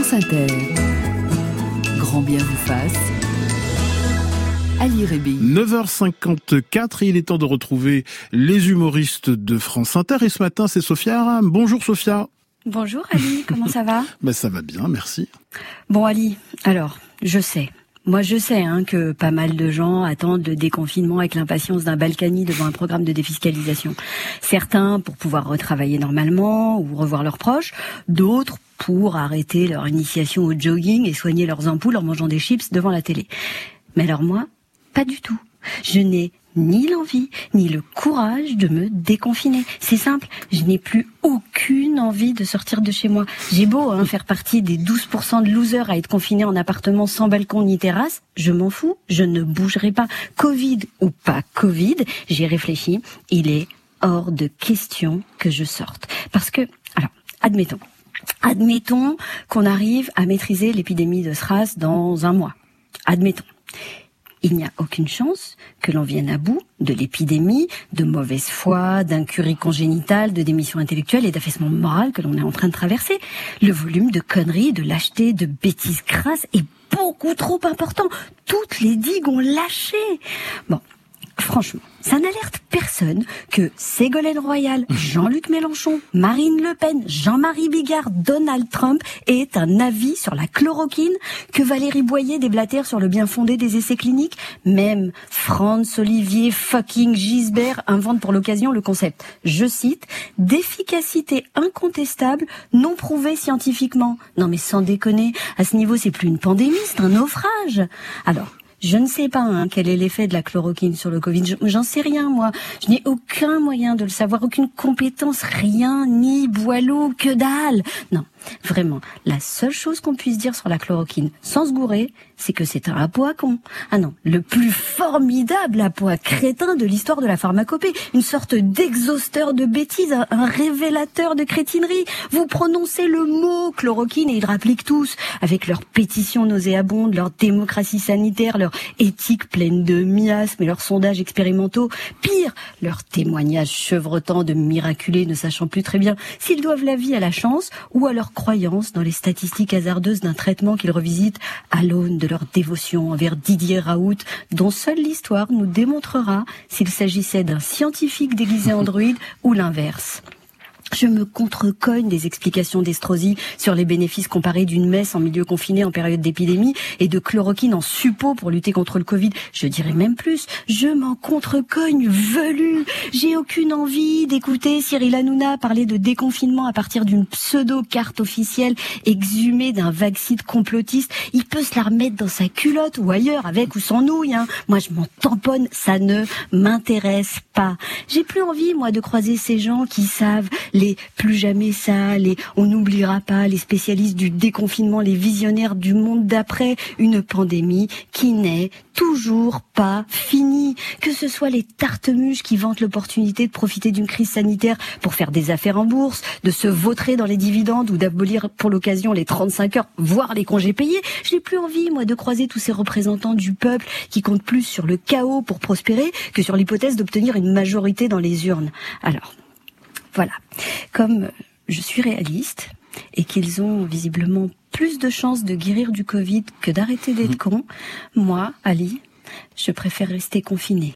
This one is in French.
France Inter. Grand bien vous fasse. Ali Rébi. 9h54 et il est temps de retrouver les humoristes de France Inter. Et ce matin, c'est Sophia Aram. Bonjour Sophia. Bonjour Ali, comment ça va ? Ça va bien, merci. Bon Ali, alors, je sais que pas mal de gens attendent le déconfinement avec l'impatience d'un Balkany devant un programme de défiscalisation. Certains pour pouvoir retravailler normalement ou revoir leurs proches, d'autres pour arrêter leur initiation au jogging et soigner leurs ampoules en mangeant des chips devant la télé. Mais alors moi, pas du tout. Je n'ai ni l'envie, ni le courage de me déconfiner. C'est simple, je n'ai plus aucune envie de sortir de chez moi. J'ai beau faire partie des 12% de losers à être confinés en appartement sans balcon ni terrasse, je m'en fous, je ne bougerai pas. Covid ou pas Covid, j'ai réfléchi, il est hors de question que je sorte. Parce que, alors, admettons qu'on arrive à maîtriser l'épidémie de SRAS dans 1 mois. Admettons. Il n'y a aucune chance que l'on vienne à bout de l'épidémie, de mauvaise foi, d'incurie congénitale, de démission intellectuelle et d'affaissement moral que l'on est en train de traverser. Le volume de conneries, de lâchetés, de bêtises crasses est beaucoup trop important. Toutes les digues ont lâché. Bon, franchement, ça n'alerte personne que Ségolène Royal, Jean-Luc Mélenchon, Marine Le Pen, Jean-Marie Bigard, Donald Trump aient un avis sur la chloroquine, que Valérie Boyer déblatère sur le bien fondé des essais cliniques. Même Franz-Olivier fucking Gisbert invente pour l'occasion le concept, je cite, d'efficacité incontestable, non prouvée scientifiquement. Non mais sans déconner, à ce niveau c'est plus une pandémie, c'est un naufrage. Alors, je ne sais pas quel est l'effet de la chloroquine sur le Covid. J'en sais rien, moi. Je n'ai aucun moyen de le savoir, aucune compétence, rien, ni boileau, que dalle. Non, vraiment, la seule chose qu'on puisse dire sur la chloroquine, sans se gourer, c'est que c'est un hapeau à con. Ah non, le plus formidable hapeau à crétin de l'histoire de la pharmacopée. Une sorte d'exhausteur de bêtises, un révélateur de crétinerie. Vous prononcez le mot chloroquine et ils rappliquent tous, avec leurs pétitions nauséabondes, leur démocratie sanitaire, leur éthique pleine de miasmes et leurs sondages expérimentaux. Pire, leurs témoignages chevrotants de miraculés ne sachant plus très bien s'ils doivent la vie à la chance ou à leur croyance dans les statistiques hasardeuses d'un traitement qu'ils revisitent à l'aune de leur dévotion envers Didier Raoult, dont seule l'histoire nous démontrera s'il s'agissait d'un scientifique déguisé en druide ou l'inverse. Je me contrecogne des explications d'Estrosi sur les bénéfices comparés d'une messe en milieu confiné en période d'épidémie et de chloroquine en suppôt pour lutter contre le Covid. Je dirais même plus, je m'en contrecogne velu. J'ai aucune envie d'écouter Cyril Hanouna parler de déconfinement à partir d'une pseudo-carte officielle exhumée d'un vague site complotiste. Il peut se la remettre dans sa culotte ou ailleurs, avec ou sans nouilles. Moi, je m'en tamponne, ça ne m'intéresse pas. J'ai plus envie, moi, de croiser ces gens qui savent les plus jamais ça, les on n'oubliera pas, les spécialistes du déconfinement, les visionnaires du monde d'après, une pandémie qui n'est toujours pas finie. Que ce soit les tartemuches qui vantent l'opportunité de profiter d'une crise sanitaire pour faire des affaires en bourse, de se vautrer dans les dividendes ou d'abolir pour l'occasion les 35 heures, voire les congés payés. Je n'ai plus envie, moi, de croiser tous ces représentants du peuple qui comptent plus sur le chaos pour prospérer que sur l'hypothèse d'obtenir une majorité dans les urnes. Alors, voilà. Comme je suis réaliste et qu'ils ont visiblement plus de chances de guérir du Covid que d'arrêter d'être cons, moi, Ali, je préfère rester confinée.